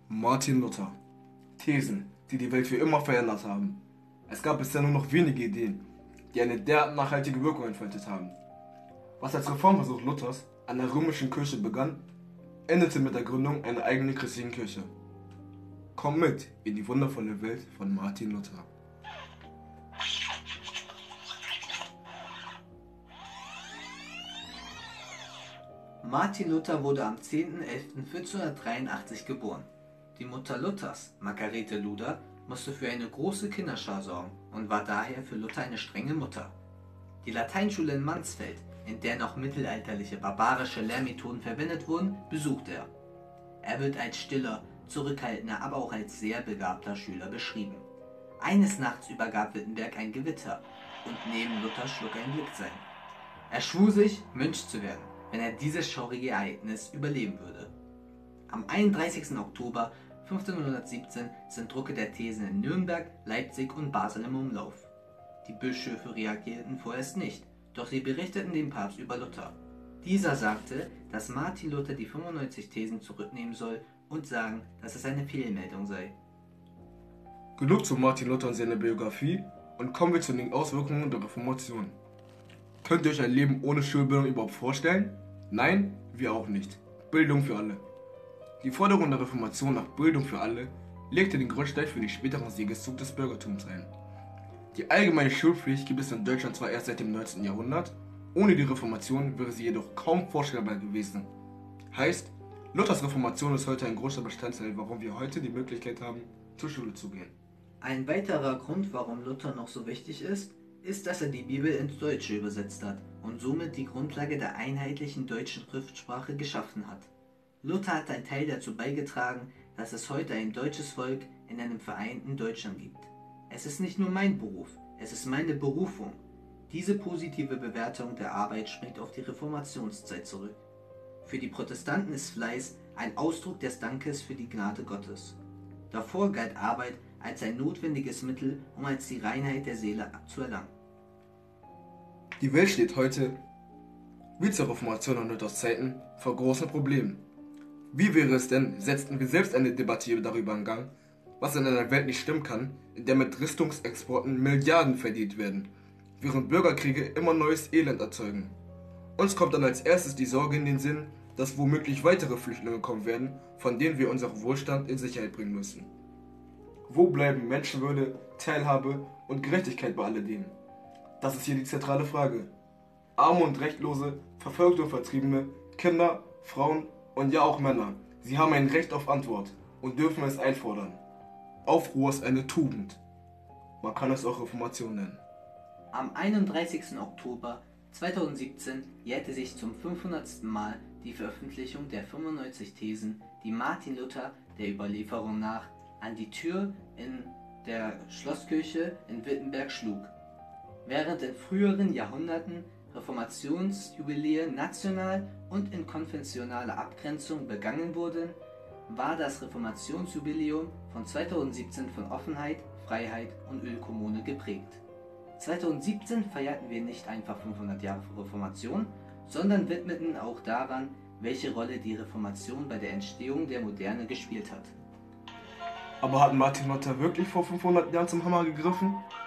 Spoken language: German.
Martin Luther. Thesen, die die Welt für immer verändert haben. Es gab bisher nur noch wenige Ideen, die eine derart nachhaltige Wirkung entfaltet haben. Was als Reformversuch Luthers an der römischen Kirche begann, endete mit der Gründung einer eigenen christlichen Kirche. Komm mit in die wundervolle Welt von Martin Luther. Martin Luther wurde am 10.11.1483 geboren. Die Mutter Luthers, Margarete Luder, musste für eine große Kinderschar sorgen und war daher für Luther eine strenge Mutter. Die Lateinschule in Mansfeld, in der noch mittelalterliche barbarische Lehrmethoden verwendet wurden, besuchte er. Er wird als stiller, zurückhaltender, aber auch als sehr begabter Schüler beschrieben. Eines Nachts übergab Wittenberg ein Gewitter und neben Luther schlug ein Blitz ein. Er schwur sich, Mönch zu werden, wenn er dieses schaurige Ereignis überleben würde. Am 31. Oktober 1517 sind Drucke der Thesen in Nürnberg, Leipzig und Basel im Umlauf. Die Bischöfe reagierten vorerst nicht, doch sie berichteten dem Papst über Luther. Dieser sagte, dass Martin Luther die 95 Thesen zurücknehmen soll und sagen, dass es eine Fehlmeldung sei. Genug zu Martin Luther und seiner Biografie und kommen wir zu den Auswirkungen der Reformation. Könnt ihr euch ein Leben ohne Schulbildung überhaupt vorstellen? Nein, wir auch nicht. Bildung für alle. Die Forderung der Reformation nach Bildung für alle legte den Grundstein für den späteren Siegeszug des Bürgertums ein. Die allgemeine Schulpflicht gibt es in Deutschland zwar erst seit dem 19. Jahrhundert, ohne die Reformation wäre sie jedoch kaum vorstellbar gewesen. Heißt, Luthers Reformation ist heute ein großer Bestandteil, warum wir heute die Möglichkeit haben, zur Schule zu gehen. Ein weiterer Grund, warum Luther noch so wichtig ist, dass er die Bibel ins Deutsche übersetzt hat und somit die Grundlage der einheitlichen deutschen Schriftsprache geschaffen hat. Luther hat einen Teil dazu beigetragen, dass es heute ein deutsches Volk in einem vereinten Deutschland gibt. Es ist nicht nur mein Beruf, es ist meine Berufung. Diese positive Bewertung der Arbeit springt auf die Reformationszeit zurück. Für die Protestanten ist Fleiß ein Ausdruck des Dankes für die Gnade Gottes. Davor galt Arbeit als ein notwendiges Mittel, um als die Reinheit der Seele zu erlangen. Die Welt steht heute, wie zur Reformation und Luthers Zeiten, vor großen Problemen. Wie wäre es denn, setzten wir selbst eine Debatte darüber in Gang, was in einer Welt nicht stimmen kann, in der mit Rüstungsexporten Milliarden verdient werden, während Bürgerkriege immer neues Elend erzeugen. Uns kommt dann als erstes die Sorge in den Sinn, dass womöglich weitere Flüchtlinge kommen werden, von denen wir unseren Wohlstand in Sicherheit bringen müssen. Wo bleiben Menschenwürde, Teilhabe und Gerechtigkeit bei alledem? Das ist hier die zentrale Frage. Arme und Rechtlose, Verfolgte und Vertriebene, Kinder, Frauen und ja auch Männer, sie haben ein Recht auf Antwort und dürfen es einfordern. Aufruhr ist eine Tugend. Man kann es auch Reformation nennen. Am 31. Oktober 2017 jährte sich zum 500. Mal die Veröffentlichung der 95 Thesen, die Martin Luther der Überlieferung nach an die Tür in der Schlosskirche in Wittenberg schlug. Während in früheren Jahrhunderten Reformationsjubiläen national und in konfessionaler Abgrenzung begangen wurden, war das Reformationsjubiläum von 2017 von Offenheit, Freiheit und Ölkommune geprägt. 2017 feierten wir nicht einfach 500 Jahre Reformation, sondern widmeten auch daran, welche Rolle die Reformation bei der Entstehung der Moderne gespielt hat. Aber hat Martin Luther wirklich vor 500 Jahren zum Hammer gegriffen?